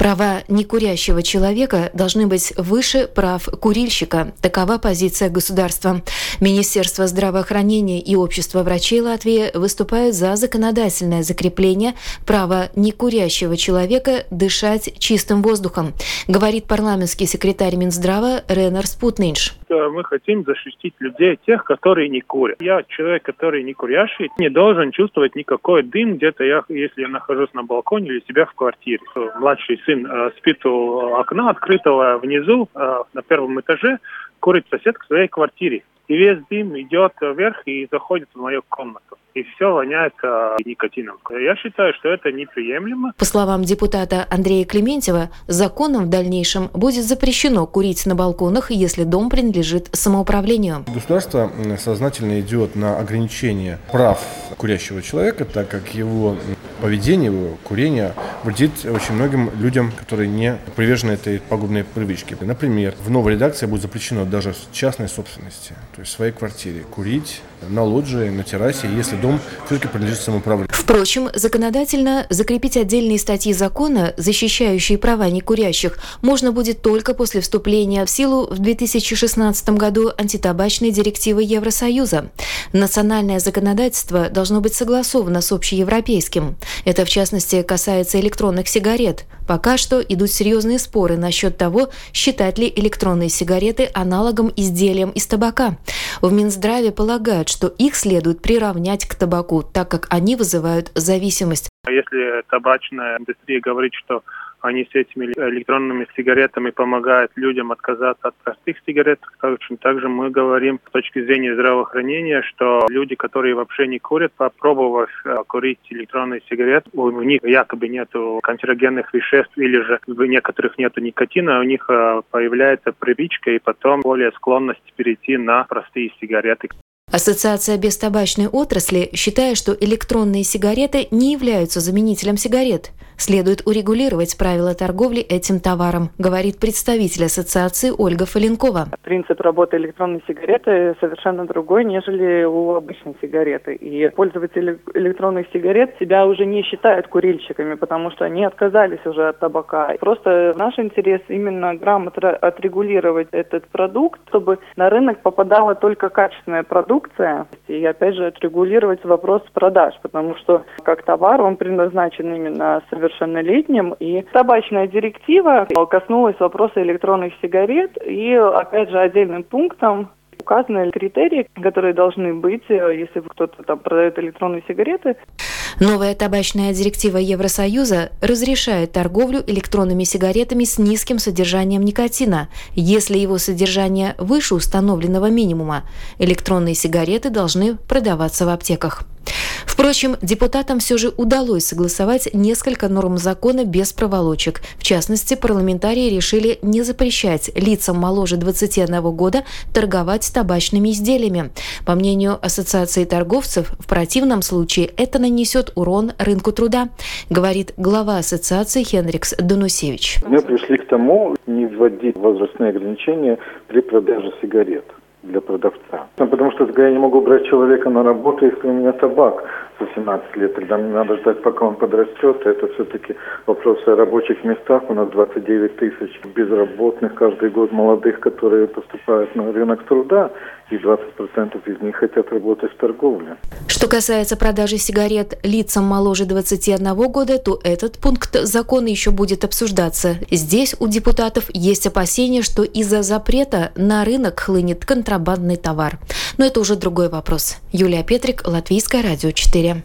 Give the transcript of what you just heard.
Права некурящего человека должны быть выше прав курильщика. Такова позиция государства. Министерство здравоохранения и Общество врачей Латвии выступают за законодательное закрепление права некурящего человека дышать чистым воздухом, говорит парламентский секретарь Минздрава Ренарс Путнинш. Мы хотим защитить людей, тех, которые не курят. Я человек, который не курящий, не должен чувствовать никакой дым где-то, если я нахожусь на балконе или себя в квартире. Младший сын спит у окна открытого внизу, на первом этаже, курит сосед к своей квартире. И весь дым идет вверх и заходит в мою комнату. И все воняет никотином. Я считаю, что это неприемлемо. По словам депутата Андрея Клементьева, законом в дальнейшем будет запрещено курить на балконах, если дом принадлежит самоуправлению. Государство сознательно идет на ограничение прав курящего человека, так как его поведение, его курение вредит очень многим людям, которые не привержены этой пагубной привычке. Например, в новой редакции будет запрещено даже в частной собственности, то есть в своей квартире, курить на лоджии, на террасе, если дом все-таки принадлежит самоуправлению. Впрочем, законодательно закрепить отдельные статьи закона, защищающие права некурящих, можно будет только после вступления в силу в 2016 году антитабачной директивы Евросоюза. Национальное законодательство должно быть согласовано с общеевропейским. Это, в частности, касается электронных сигарет. Пока что идут серьезные споры насчет того, считать ли электронные сигареты аналогом изделиям из табака. В Минздраве полагают, что их следует приравнять к табаку, так как они вызывают зависимость. Если табачная индустрия говорит, что они с этими электронными сигаретами помогают людям отказаться от простых сигарет, точно так же мы говорим с точки зрения здравоохранения, что люди, которые вообще не курят, попробовав курить электронные сигареты, у них якобы нету канцерогенных веществ или же у некоторых нету никотина, у них появляется привычка и потом более склонность перейти на простые сигареты. Ассоциация бестабачной отрасли считает, что электронные сигареты не являются заменителем сигарет. Следует урегулировать правила торговли этим товаром, говорит представитель ассоциации Ольга Фаленкова. Принцип работы электронной сигареты совершенно другой, нежели у обычной сигареты. И пользователи электронных сигарет себя уже не считают курильщиками, потому что они отказались уже от табака. Просто наш интерес именно грамотно отрегулировать этот продукт, чтобы на рынок попадала только качественная продукция. И опять же отрегулировать вопрос продаж, потому что как товар он предназначен именно совершеннолетним. И табачная директива коснулась вопроса электронных сигарет. И опять же отдельным пунктом указаны критерии, которые должны быть, если кто-то там продает электронные сигареты. Новая табачная директива Евросоюза разрешает торговлю электронными сигаретами с низким содержанием никотина. Если его содержание выше установленного минимума, электронные сигареты должны продаваться в аптеках. Впрочем, депутатам все же удалось согласовать несколько норм закона без проволочек. В частности, парламентарии решили не запрещать лицам моложе 21 года торговать табачными изделиями. По мнению Ассоциации торговцев, в противном случае это нанесет урон рынку труда, говорит глава ассоциации Хенрикс Данусевич. Мы пришли к тому, не вводить возрастные ограничения при продаже сигарет для продавца. Потому что я не могу брать человека на работу, если у меня табак за 17 лет. Тогда мне надо ждать, пока он подрастет. Это все-таки вопрос о рабочих местах. У нас 29 тысяч безработных каждый год молодых, которые поступают на рынок труда. И 20% из них хотят работать в торговле. Что касается продажи сигарет лицам моложе 21 года, то этот пункт закона еще будет обсуждаться. Здесь у депутатов есть опасения, что из-за запрета на рынок хлынет контрабандный товар. Но это уже другой вопрос. Юлия Петрик, Латвийское радио 4.